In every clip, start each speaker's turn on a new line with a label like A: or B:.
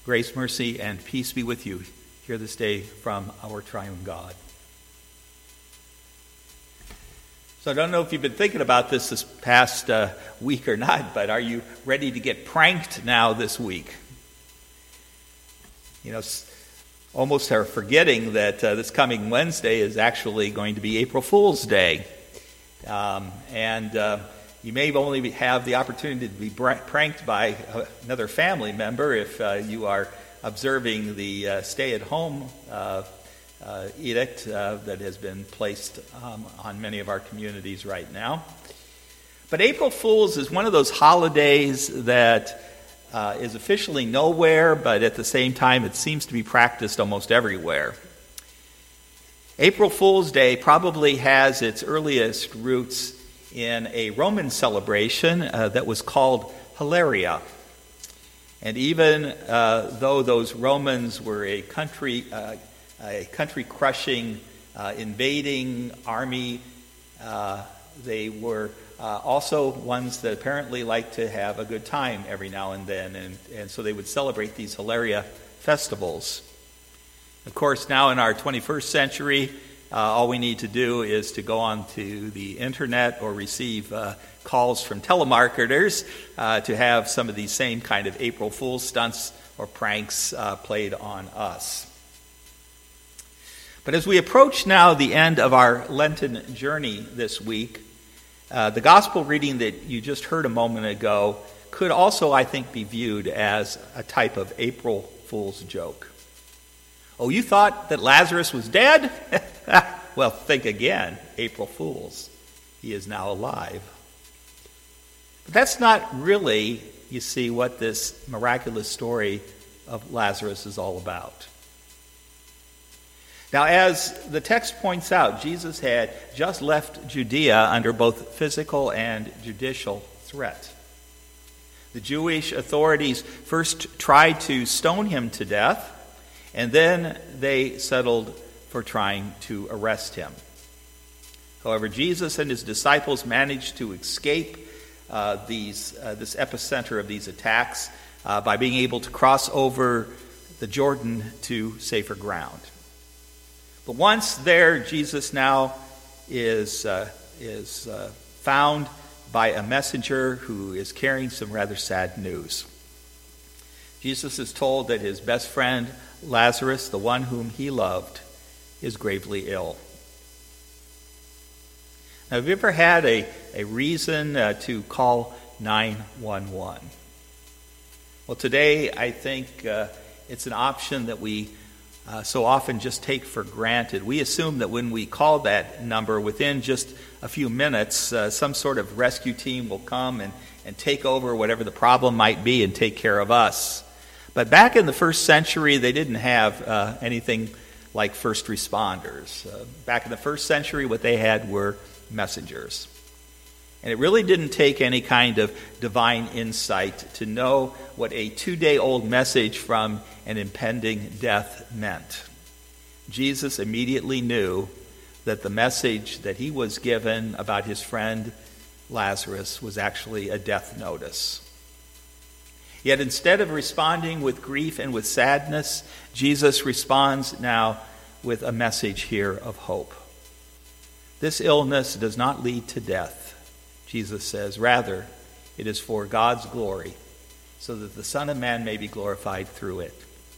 A: Grace, mercy, and peace be with you here this day from our triune God. So I don't know if you've been thinking about this past week or not, but are you ready to get pranked now this week? You know, almost are forgetting that this coming Wednesday is actually going to be April Fool's Day. You may only have the opportunity to be pranked by another family member if you are observing the stay-at-home edict that has been placed on many of our communities right now. But April Fool's is one of those holidays that is officially nowhere, but at the same time it seems to be practiced almost everywhere. April Fool's Day probably has its earliest roots in a Roman celebration that was called Hilaria. And even though those Romans were a country-crushing, invading army, they were also ones that apparently liked to have a good time every now and then, and so they would celebrate these Hilaria festivals. Of course, now in our 21st century, all we need to do is to go on to the internet or receive calls from telemarketers to have some of these same kind of April Fool's stunts or pranks played on us. But as we approach now the end of our Lenten journey this week, the gospel reading that you just heard a moment ago could also, I think, be viewed as a type of April Fool's joke. Oh, you thought that Lazarus was dead? Well, think again. April Fools. He is now alive. But that's not really, you see, what this miraculous story of Lazarus is all about. Now, as the text points out, Jesus had just left Judea under both physical and judicial threat. The Jewish authorities first tried to stone him to death, and then they settled for trying to arrest him. However, Jesus and his disciples managed to escape this epicenter of these attacks by being able to cross over the Jordan to safer ground. But once there, Jesus now is found by a messenger who is carrying some rather sad news. Jesus is told that his best friend, Lazarus, the one whom he loved, is gravely ill. Now, have you ever had a reason to call 911? Well, today I think it's an option that we so often just take for granted. We assume that when we call that number, within just a few minutes, some sort of rescue team will come and take over whatever the problem might be and take care of us. But back in the first century, they didn't have anything like first responders. Back in the first century, what they had were messengers. And it really didn't take any kind of divine insight to know what a 2-day-old message from an impending death meant. Jesus immediately knew that the message that he was given about his friend Lazarus was actually a death notice. Yet instead of responding with grief and with sadness, Jesus responds now with a message here of hope. This illness does not lead to death, Jesus says. Rather, it is for God's glory, so that the Son of Man may be glorified through it.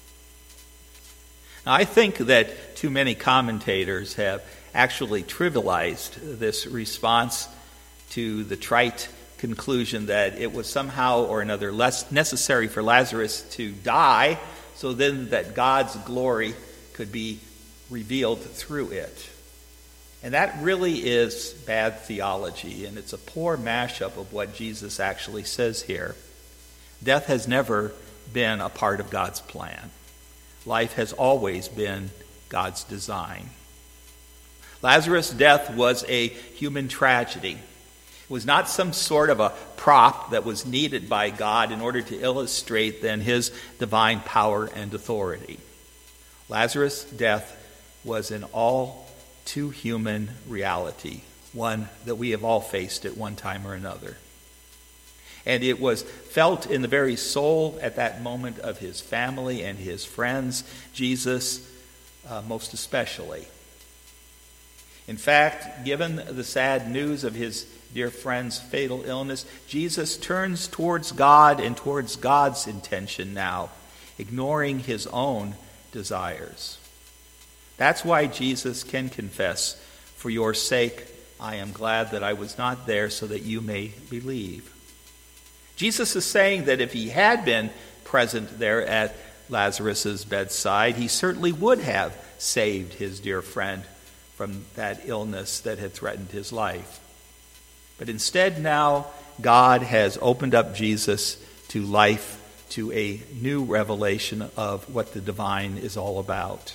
A: Now, I think that too many commentators have actually trivialized this response to the trite conclusion that it was somehow or another less necessary for Lazarus to die, so then that God's glory could be revealed through it. And that really is bad theology, and it's a poor mashup of what Jesus actually says here. Death has never been a part of God's plan. Life has always been God's design. Lazarus' death was a human tragedy. It was not some sort of a prop that was needed by God in order to illustrate then his divine power and authority. Lazarus' death was an all too human reality, one that we have all faced at one time or another. And it was felt in the very soul at that moment of his family and his friends, Jesus most especially. In fact, given the sad news of his dear friend's fatal illness, Jesus turns towards God and towards God's intention now, ignoring his own desires. That's why Jesus can confess, "For your sake, I am glad that I was not there so that you may believe." Jesus is saying that if he had been present there at Lazarus' bedside, he certainly would have saved his dear friend from that illness that had threatened his life. But instead now, God has opened up Jesus to life, to a new revelation of what the divine is all about.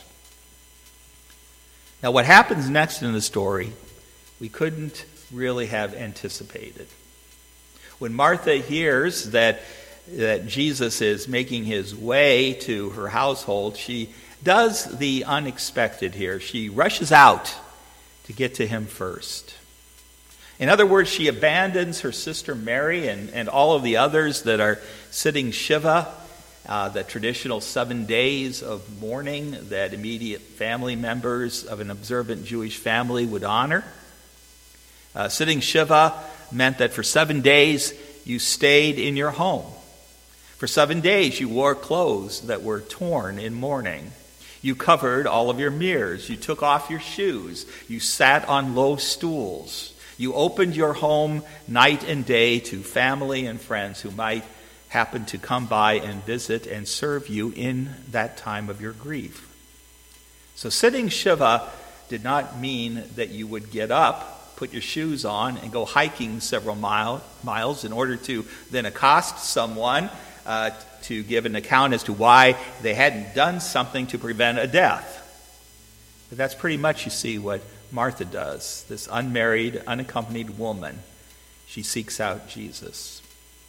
A: Now, what happens next in the story, we couldn't really have anticipated. When Martha hears that Jesus is making his way to her household, she does the unexpected here. She rushes out to get to him first. In other words, she abandons her sister Mary and all of the others that are sitting Shiva, the traditional 7 days of mourning that immediate family members of an observant Jewish family would honor. Sitting Shiva meant that for 7 days you stayed in your home. For 7 days you wore clothes that were torn in mourning. You covered all of your mirrors. You took off your shoes. You sat on low stools. You opened your home night and day to family and friends who might happen to come by and visit and serve you in that time of your grief. So sitting Shiva did not mean that you would get up, put your shoes on, and go hiking several miles in order to then accost someone to give an account as to why they hadn't done something to prevent a death. But that's pretty much, you see, what Martha does. This unmarried, unaccompanied woman, she seeks out Jesus.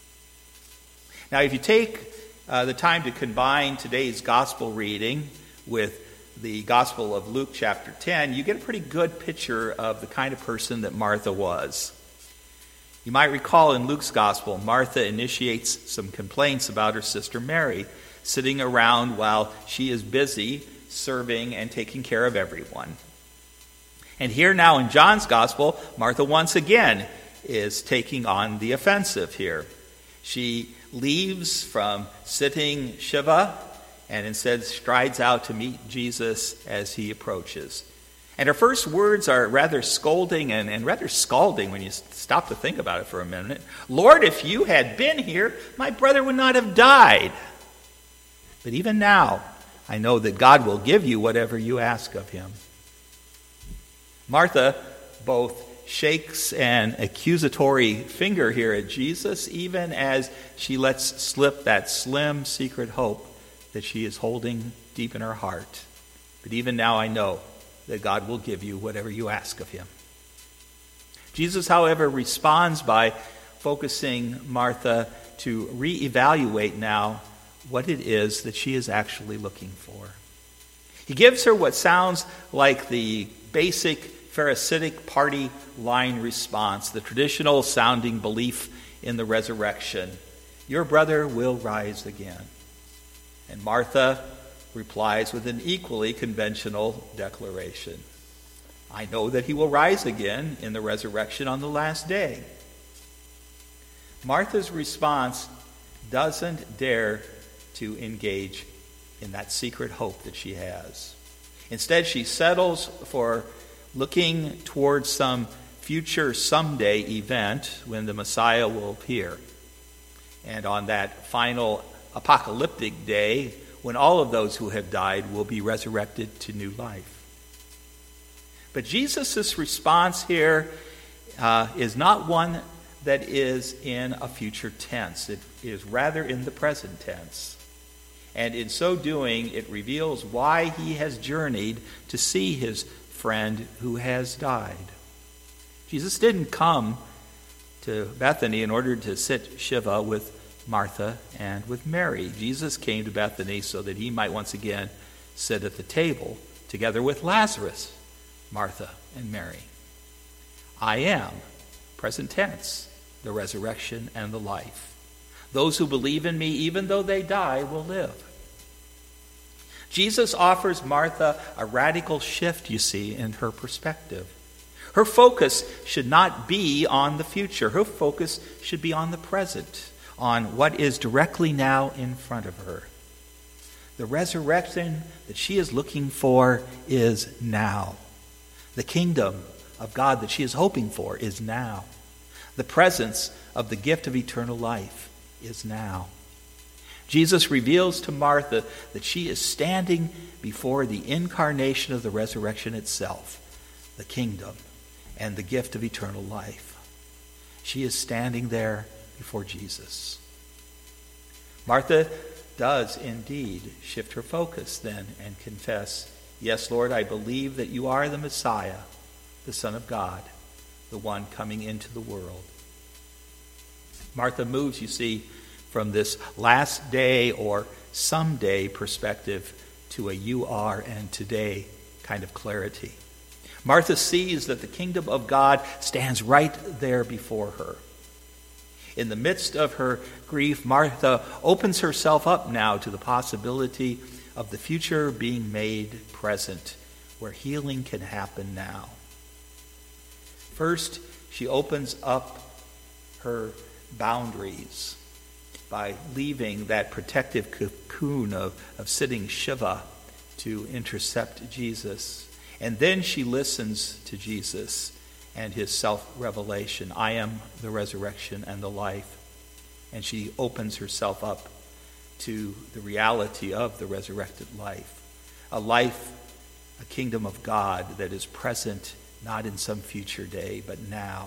A: Now, if you take the time to combine today's gospel reading with the Gospel of Luke chapter 10, you get a pretty good picture of the kind of person that Martha was. You might recall in Luke's Gospel, Martha initiates some complaints about her sister Mary, sitting around while she is busy serving and taking care of everyone. And here now in John's Gospel, Martha once again is taking on the offensive here. She leaves from sitting Shiva and instead strides out to meet Jesus as he approaches. And her first words are rather scolding and rather scalding when you stop to think about it for a minute. "Lord, if you had been here, my brother would not have died. But even now, I know that God will give you whatever you ask of him." Martha both shakes an accusatory finger here at Jesus, even as she lets slip that slim secret hope that she is holding deep in her heart. But even now I know that God will give you whatever you ask of him. Jesus, however, responds by focusing Martha to reevaluate now what it is that she is actually looking for. He gives her what sounds like the basic Pharisaic party line response, the traditional sounding belief in the resurrection. "Your brother will rise again." And Martha replies with an equally conventional declaration. "I know that he will rise again in the resurrection on the last day." Martha's response doesn't dare to engage in that secret hope that she has. Instead, she settles for looking towards some future someday event when the Messiah will appear. And on that final apocalyptic day, when all of those who have died will be resurrected to new life. But Jesus' response here is not one that is in a future tense. It is rather in the present tense. And in so doing, it reveals why he has journeyed to see his friend who has died. Jesus didn't come to Bethany in order to sit Shiva with Martha and with Mary. Jesus came to Bethany so that he might once again sit at the table together with Lazarus, Martha, and Mary. "I am," present tense, "the resurrection and the life. Those who believe in me, even though they die, will live. Jesus offers Martha a radical shift, you see, in her perspective. Her focus should not be on the future. Her focus should be on the present, on what is directly now in front of her. The resurrection that she is looking for is now. The kingdom of God that she is hoping for is now. The presence of the gift of eternal life is now. Jesus reveals to Martha that she is standing before the incarnation of the resurrection itself, the kingdom and the gift of eternal life. She is standing there before Jesus. Martha does indeed shift her focus then and confess, "Yes, Lord, I believe that you are the Messiah, the Son of God, the one coming into the world." Martha moves, you see, from this last day or someday perspective to a you are and today kind of clarity. Martha sees that the kingdom of God stands right there before her. In the midst of her grief, Martha opens herself up now to the possibility of the future being made present, where healing can happen now. First, she opens up her boundaries by leaving that protective cocoon of sitting Shiva to intercept Jesus. And then she listens to Jesus and his self-revelation. I am the resurrection and the life. And she opens herself up to the reality of the resurrected life. A kingdom of God that is present not in some future day, but now.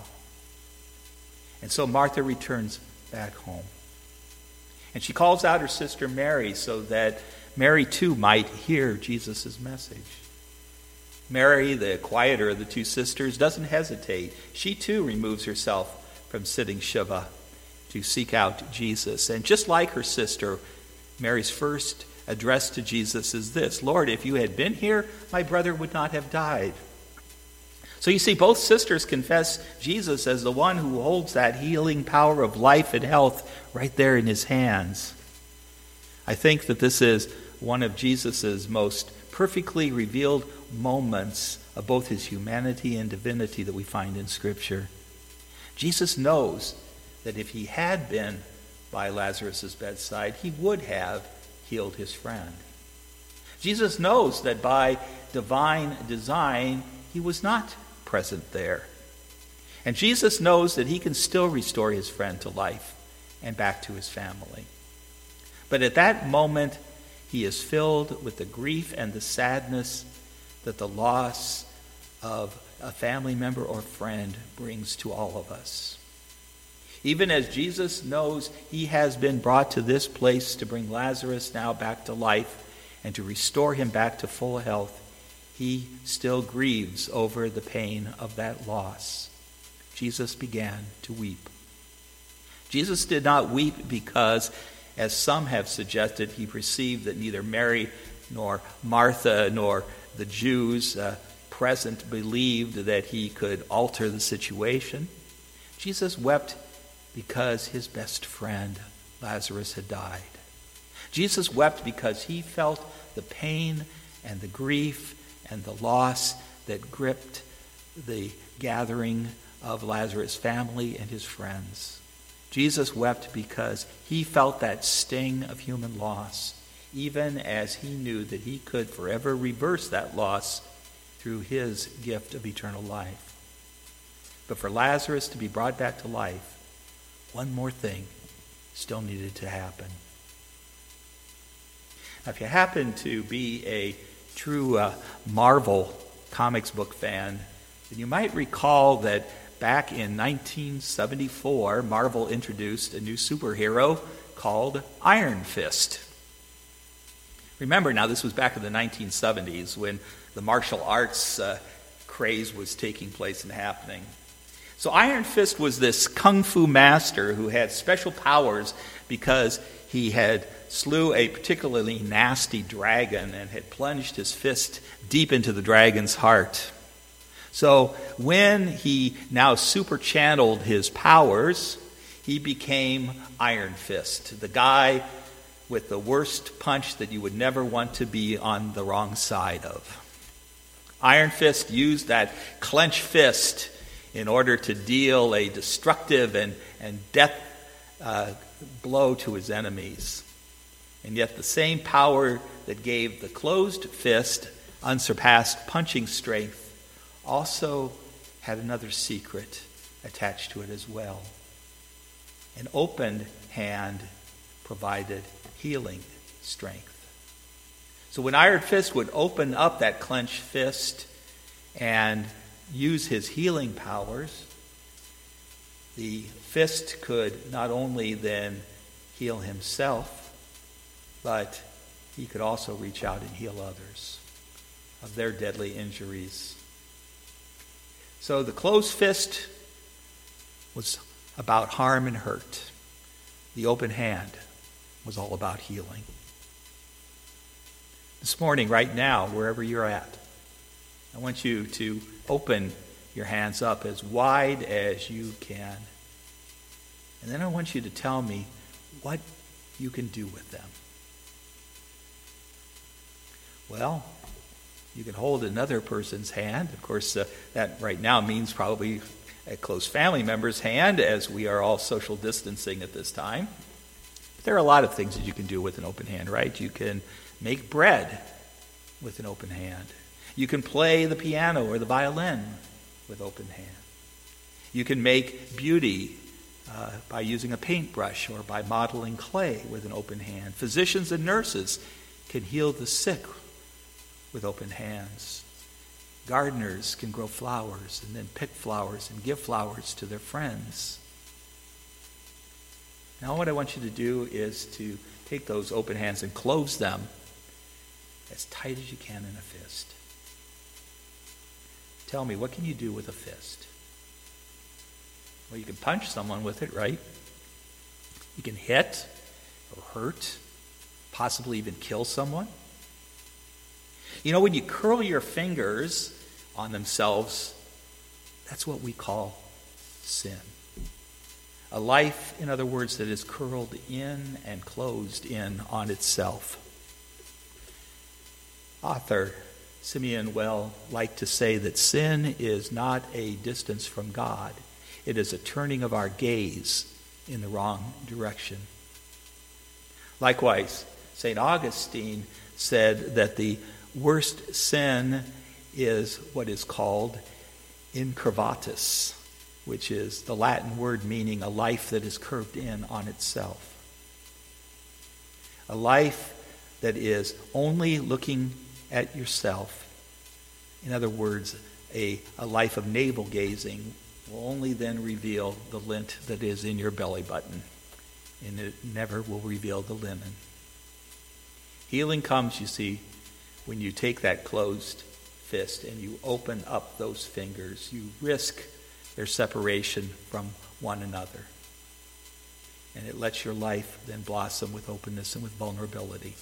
A: And so Martha returns back home. And she calls out her sister Mary so that Mary too might hear Jesus' message. Mary, the quieter of the two sisters, doesn't hesitate. She too removes herself from sitting Shiva to seek out Jesus. And just like her sister, Mary's first address to Jesus is this: "Lord, if you had been here, my brother would not have died." So you see, both sisters confess Jesus as the one who holds that healing power of life and health right there in his hands. I think that this is one of Jesus' most perfectly revealed moments of both his humanity and divinity that we find in Scripture. Jesus knows that if he had been by Lazarus' bedside, he would have healed his friend. Jesus knows that by divine design, he was not present there. And Jesus knows that he can still restore his friend to life and back to his family. But at that moment, he is filled with the grief and the sadness that the loss of a family member or friend brings to all of us. Even as Jesus knows he has been brought to this place to bring Lazarus now back to life and to restore him back to full health, he still grieves over the pain of that loss. Jesus began to weep. Jesus did not weep because, as some have suggested, he perceived that neither Mary nor Martha nor the Jews present believed that he could alter the situation. Jesus wept because his best friend, Lazarus, had died. Jesus wept because he felt the pain and the grief and the loss that gripped the gathering of Lazarus' family and his friends. Jesus wept because he felt that sting of human loss, even as he knew that he could forever reverse that loss through his gift of eternal life. But for Lazarus to be brought back to life, one more thing still needed to happen. Now, if you happen to be a true Marvel comics book fan, then you might recall that back in 1974, Marvel introduced a new superhero called Iron Fist. Remember now, this was back in the 1970s when the martial arts craze was taking place and happening. So Iron Fist was this kung fu master who had special powers because he had slew a particularly nasty dragon and had plunged his fist deep into the dragon's heart. So when he now super-channeled his powers, he became Iron Fist, the guy with the worst punch that you would never want to be on the wrong side of. Iron Fist used that clenched fist in order to deal a destructive and death blow to his enemies. And yet the same power that gave the closed fist unsurpassed punching strength also had another secret attached to it as well. An open hand provided healing strength. So when Iron Fist would open up that clenched fist and use his healing powers, the fist could not only then heal himself, but he could also reach out and heal others of their deadly injuries. So the closed fist was about harm and hurt. The open hand was all about healing. This morning, right now, wherever you're at, I want you to open your hands up as wide as you can. And then I want you to tell me what you can do with them. Well, you can hold another person's hand. Of course, that right now means probably a close family member's hand, as we are all social distancing at this time. But there are a lot of things that you can do with an open hand, right? You can make bread with an open hand. You can play the piano or the violin with open hand. You can make beauty by using a paintbrush or by modeling clay with an open hand. Physicians and nurses can heal the sick with open hands. Gardeners can grow flowers and then pick flowers and give flowers to their friends. Now what I want you to do is to take those open hands and close them as tight as you can in a fist. Tell me, what can you do with a fist? Well, you can punch someone with it, right? You can hit or hurt, possibly even kill someone. You know, when you curl your fingers on themselves, that's what we call sin. A life, in other words, that is curled in and closed in on itself. Author Simeon Well liked to say that sin is not a distance from God. It is a turning of our gaze in the wrong direction. Likewise, St. Augustine said that the worst sin is what is called incurvatus, which is the Latin word meaning a life that is curved in on itself. A life that is only looking at yourself. In other words, a life of navel gazing will only then reveal the lint that is in your belly button, and it never will reveal the linen. Healing comes, you see, when you take that closed fist and you open up those fingers. You risk their separation from one another. And it lets your life then blossom with openness and with vulnerability.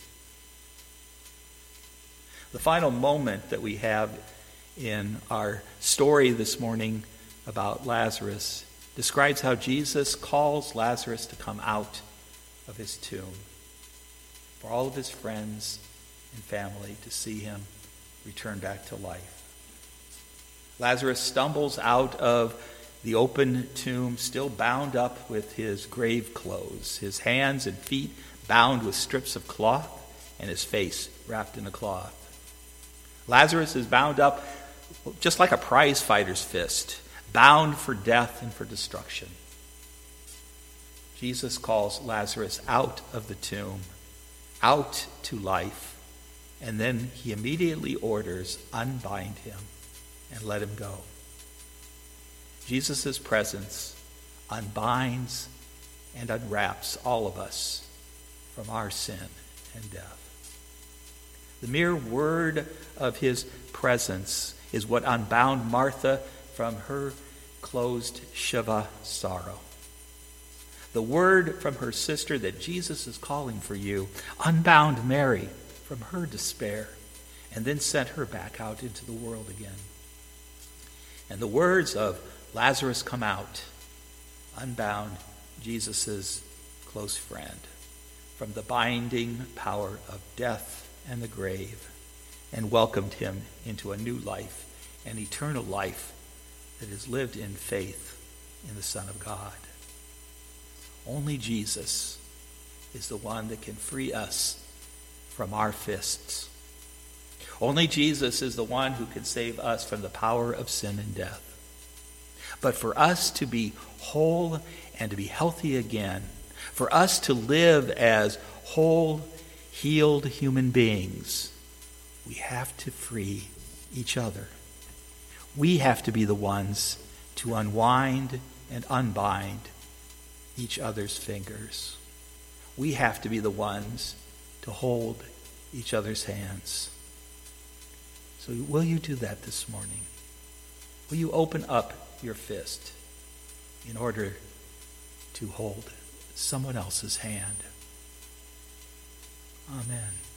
A: The final moment that we have in our story this morning about Lazarus describes how Jesus calls Lazarus to come out of his tomb for all of his friends and family to see him return back to life. Lazarus stumbles out of the open tomb, still bound up with his grave clothes, his hands and feet bound with strips of cloth, and his face wrapped in a cloth. Lazarus is bound up just like a prize fighter's fist, bound for death and for destruction. Jesus calls Lazarus out of the tomb, out to life, and then he immediately orders, unbind him and let him go. Jesus' presence unbinds and unwraps all of us from our sin and death. The mere word of his presence is what unbound Martha from her closed Shiva sorrow. The word from her sister that Jesus is calling for you unbound Mary from her despair and then sent her back out into the world again. And the words of Lazarus come out unbound Jesus' close friend from the binding power of death and the grave, and welcomed him into a new life, an eternal life that is lived in faith in the Son of God. Only Jesus is the one that can free us from our fists. Only Jesus is the one who can save us from the power of sin and death. But for us to be whole and to be healthy again, for us to live as whole, healed human beings, we have to free each other. We have to be the ones to unwind and unbind each other's fingers. We have to be the ones to hold each other's hands. So will you do that this morning? Will you open up your fist in order to hold someone else's hand? Amen.